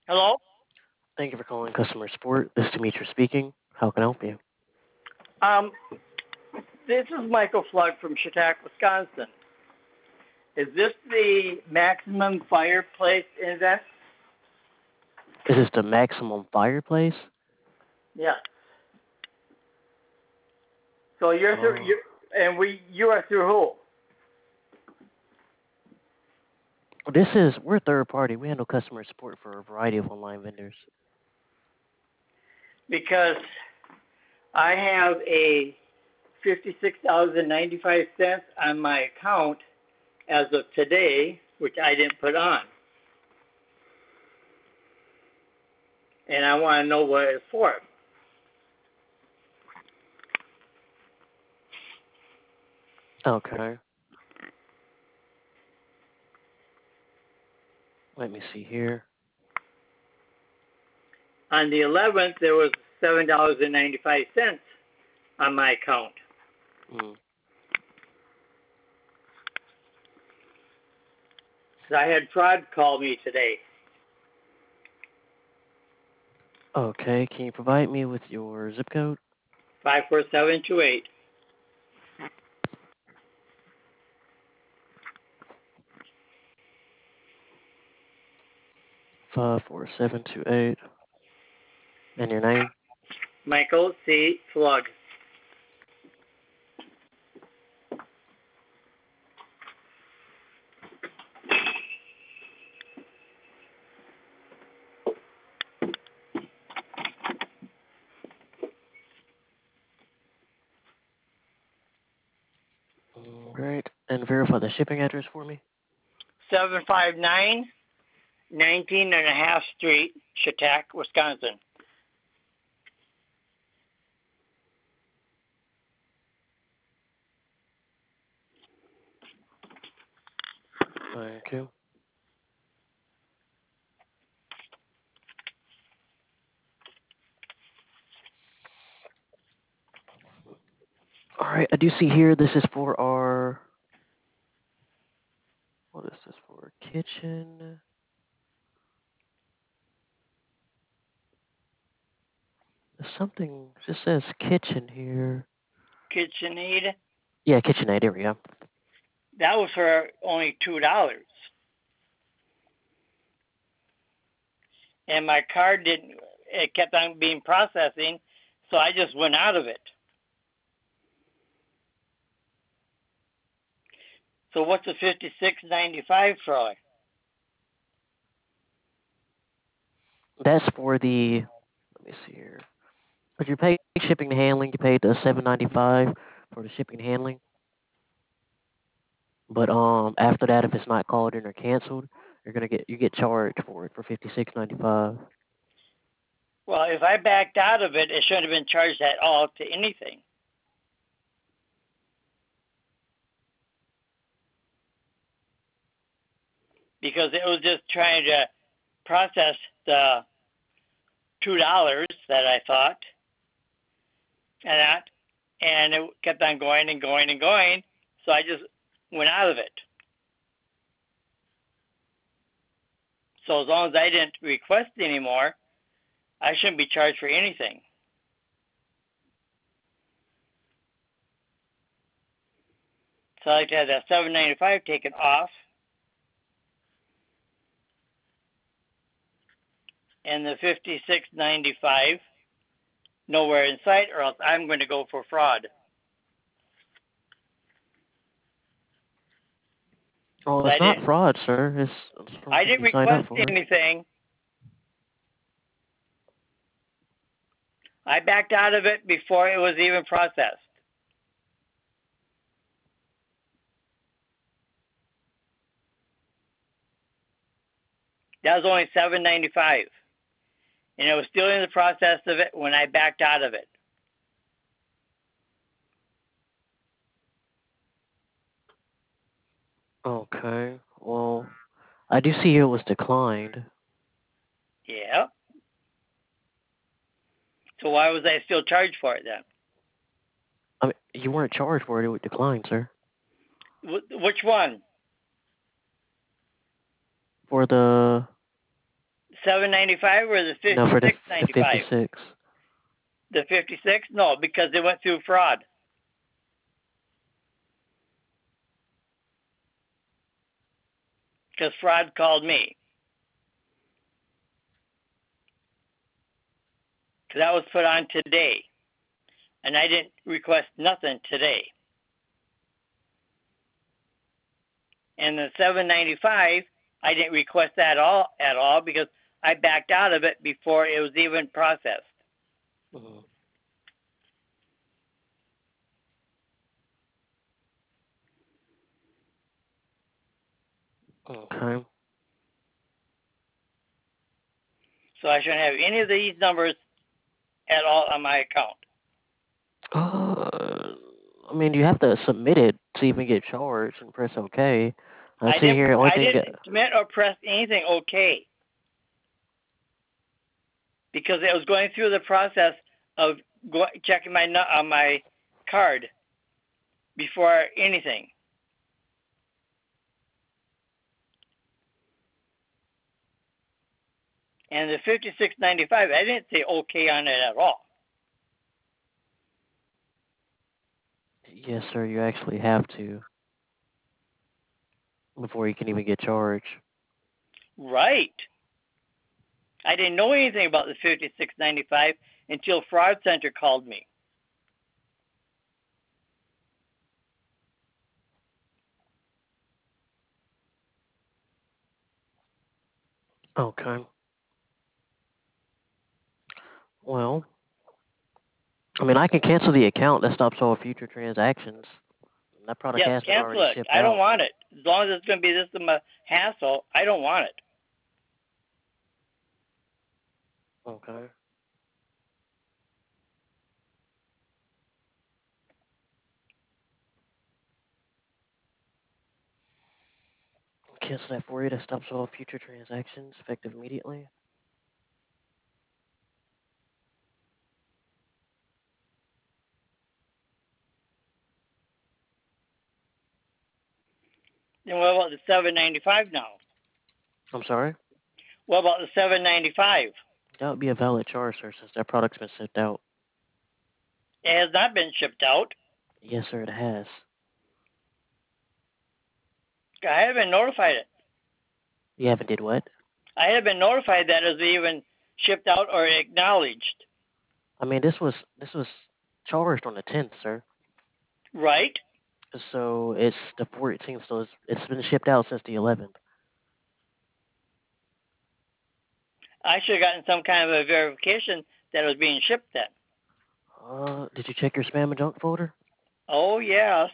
Hello. Thank you for calling customer support. This is Demetrius speaking. How can I help you? Um, this is Michael Flood from Chautauqua, Wisconsin. Is this the Maximum Fireplace Index? Is this the maximum fireplace? Yes. So you're through, Uh, you are through who? we're a third party. We handle customer support for a variety of online vendors. Because I have a $56.95 on my account as of today, which I didn't put on, and I want to know what it's for. Okay. Let me see here. On the 11th, there was $7.95 on my account. Mm, Because I had fraud call me today. okay. Can you provide me with your zip code? 54728. 54728. And your name? Michael C. Flug. Great. And verify the shipping address for me. 759 19 and a half Street, Chautauqua, Wisconsin. Thank you. All right. I do see here this is for our. What is this for? Kitchen. There's something just says kitchen here. KitchenAid. Yeah, KitchenAid. There we go. That was for only $2. And my card didn't, it kept on being processing, so I just went out of it. So what's the 56.95 for? That's for the. Let me see here. But you paid shipping and handling. You paid the $7.95 for the shipping and handling. But after that, if it's not called in or canceled, you get charged for it for $56.95. Well, if I backed out of it, it shouldn't have been charged at all to anything because it was just trying to process the $2 that I thought, and it kept on going and going and going. So I just went out of it. So as long as I didn't request anymore, I shouldn't be charged for anything. So I like to have that $7.95 taken off, and the $56.95 nowhere in sight, or else I'm going to go for fraud. Oh, I it's not didn't. fraud, sir. It's from I something didn't you signed up request for. anything. I backed out of it before it was even processed. That was only $7.95, and it was still in the process of it when I backed out of it. Okay. Well, I do see here it was declined. Yeah. So why was I still charged for it then? I mean, you weren't charged for it. It would decline, sir. Which one? For the $7.95 or the No, for the $56.95? 56. The 56? No, because they went through fraud. Because fraud called me. Because that was put on today. And I didn't request nothing today. And the $7.95, I didn't request that at all because I backed out of it before it was even processed. Mhm. Okay. So I shouldn't have any of these numbers at all on my account. I mean, you have to submit it to even get charged and press OK. I see here, only I thing didn't submit or press anything OK. Because it was going through the process of checking my card before anything. And the $56.95, I didn't say OK on it at all. Yes, sir, you actually have to before you can even get charged. Right. I didn't know anything about the $56.95 until Fraud Center called me. Okay. Well, I mean, I can cancel the account. That stops all future transactions. That product Yes, has been cancel already it. shipped I don't out. want it. As long as it's going to be this a hassle, I don't want it. Okay. Cancel that for you. That stops all future transactions effective immediately. Then what about the $7.95 now? I'm sorry? What about the $7.95? That would be a valid charge, sir, since that product's been shipped out. It has not been shipped out. Yes, sir, it has. I haven't been notified it. You haven't did what? I haven't been notified that it was even shipped out or acknowledged. I mean, this was charged on the 10th, sir. Right? So it's the 14th, so it's been shipped out since the 11th. I should have gotten some kind of a verification that it was being shipped then. Did you check your spam and junk folder? Oh, yes.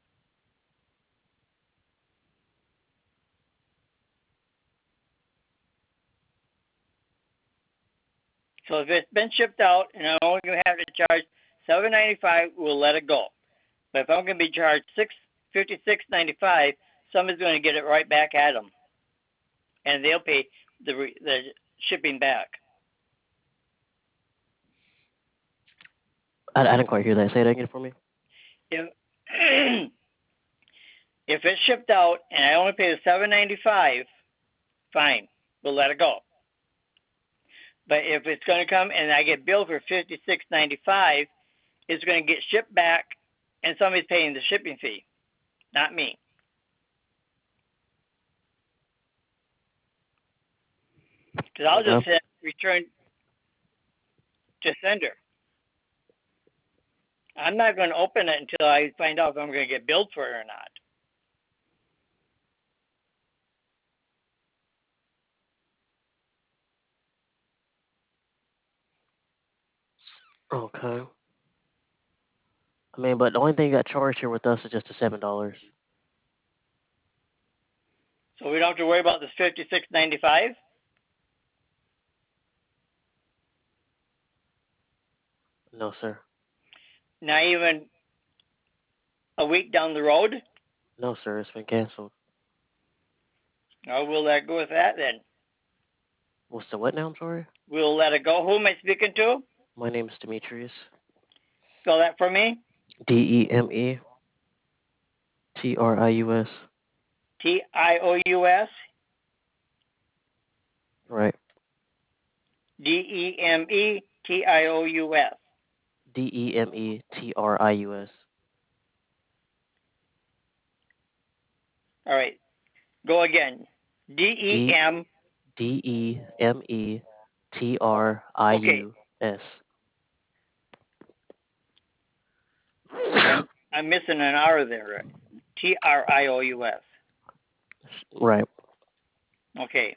So if it's been shipped out and I'm only going to have to charge $7.95, we'll let it go. But if I'm going to be charged $56.95, somebody's going to get it right back at them, and they'll pay the shipping back. I didn't quite hear that. Say that again for me. If if it's shipped out and I only pay the $7.95, fine, we'll let it go. But if it's going to come and I get billed for $56.95, it's going to get shipped back, and somebody's paying the shipping fee, not me. Because I'll just hit return to sender. I'm not going to open it until I find out if I'm going to get billed for it or not. Okay. I mean, but the only thing you got charged here with us is just the $7. So we don't have to worry about this $56.95. No, sir. Not even a week down the road. No, sir. It's been canceled. Oh, we'll let go with that then. What's the what now? I'm sorry. We'll let it go. Who am I speaking to? My name is Demetrius. Spell that for me. DEMETRIUS. TIOUS. Right. Demetrius. Demetrius. All right, go again. D Dem. Okay, Demetrius. I'm missing an R there. Trious. Right. Okay.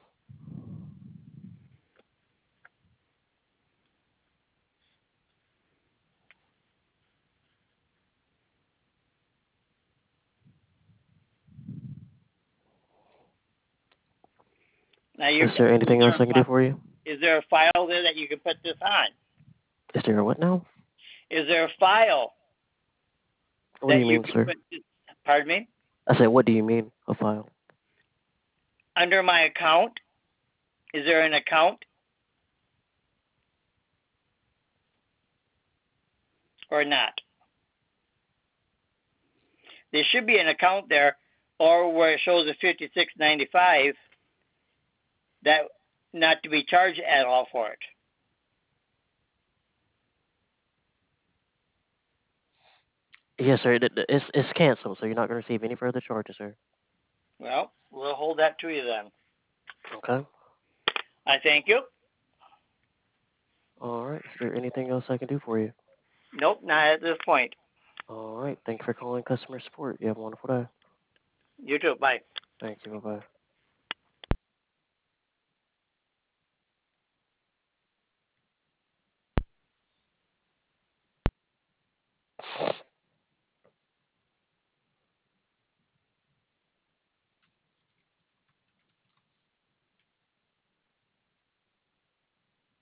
Now Is there anything else I can do for you? is there a file there that you can put this on? Is there a what now? Is there a file What do that you you mean, can sir? put this? Pardon me. I said, what do you mean, a file? Under my account, is there an account or not? There should be an account there, or where it shows a 56.95 that not to be charged at all for it. Yes, sir. It's canceled, so you're not going to receive any further charges, sir. Well, we'll hold that to you then. Okay. I thank you. All right. Is there anything else I can do for you? Nope, not at this point. All right. Thank you for calling customer support. You have a wonderful day. You too. Bye. Thank you. Bye bye.